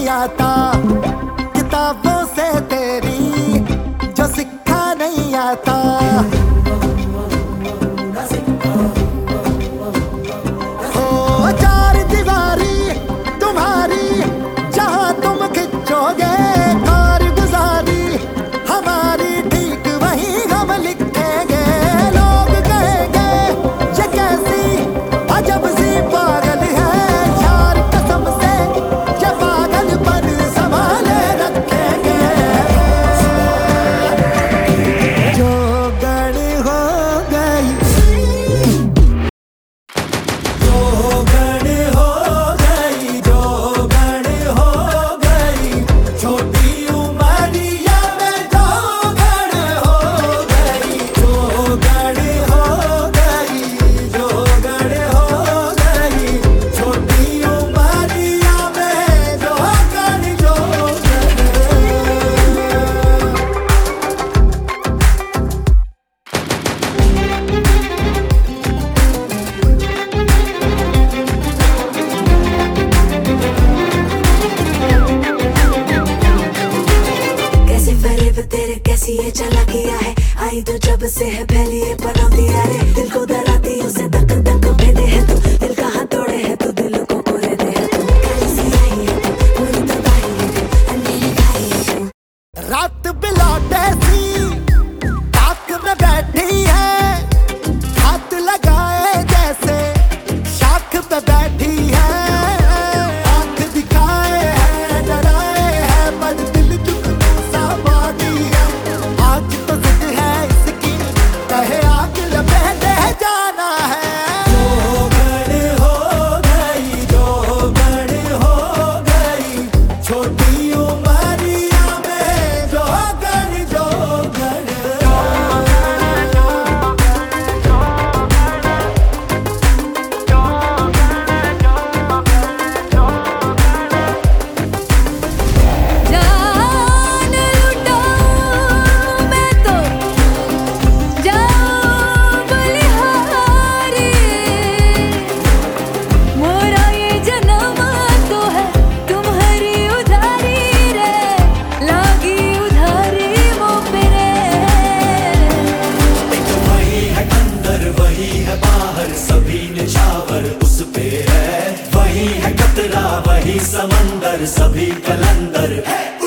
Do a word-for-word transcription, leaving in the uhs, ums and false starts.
आता, किताबों से तेरी जो सिक्खा नहीं आता। हो चार दीवारी तुम्हारी जहां तुम खिंचोगे, कारगुजारी हमारी ठीक वही हम लिखेंगे। लोग कहेंगे ये कैसी अजब सी पागल है, यार कसम से ये पागल पर संभाले रखेंगे। जो गड़ हो गई, जो गड़ हो गई, जो गड़ हो गई, छोटी उमरिया में जो गड़ हो गई। जो गड़ हो गई, जो गड़ हो गई, छोटी उमरिया में जो गड़ जो गड़। कैसे फरेब तेरे, कैसी ये चालाकियां है, आई तो जब से है पहली ये बना दिया रे। दिल को डराती उसे तक तक भेदे है तू, दिल कहाँ तोड़े है तू, दिल को कोरे दे है तू। कैसी आई है तू, पूरी तबाही है तू, अंधेरी खाई है तू। रात बिलौटे सी ताक में बैठी है, हाथ लगाए जैसे शाख पे बैठी है। आंख दिखाए है, डराए है, पर दिल जुगनू सा बागी है। आज तो जिद है इसकी, कहे आग लपेटे जाना है। जो गड़ हो गई, जो गड़ हो गई, छोटी उमरिया में जो गड़ जो गड़। जान लुटाऊं मैं तो जाऊं बलिहारी, मोरा ये जन्म तो है तुम्हारी उधारी रे, लागी उधारी मुँह पे रे। वही है अंदर वही है बाहर, सभी निछावर उस पे है। वही है कतरा वही समंदर, सभी कलंदर